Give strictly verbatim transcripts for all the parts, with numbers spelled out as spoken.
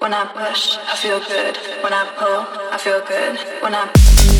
When I push, I feel good. When I pull, I feel good. When I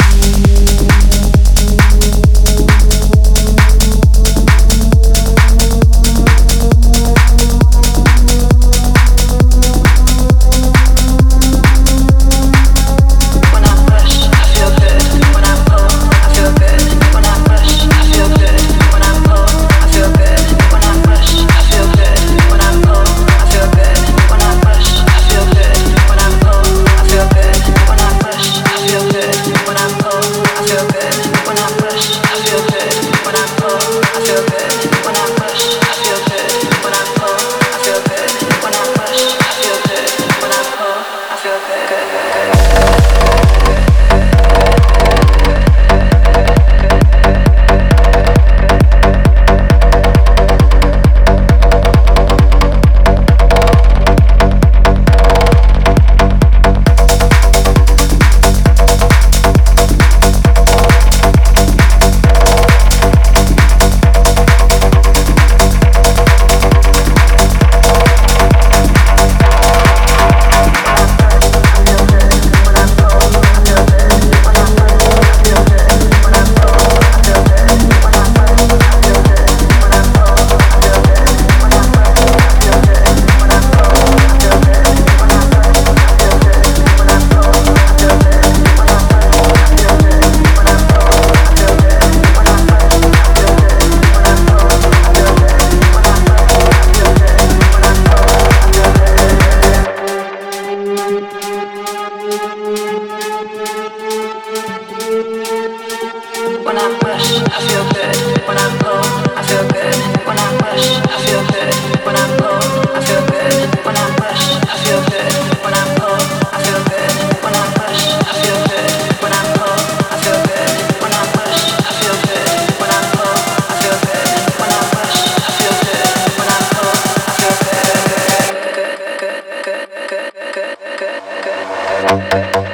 When I push, I feel good. When I pull, I feel good. When I push, I feel good. When I pull, I feel good. When I push, I feel good. When I pull, I feel good. When I push, I feel good. When I pull, I feel good. When I push, I feel good. When I pull, I feel good. When I push, I feel good. When I pull, I feel good. Good, good, good, good, good, good, good, good.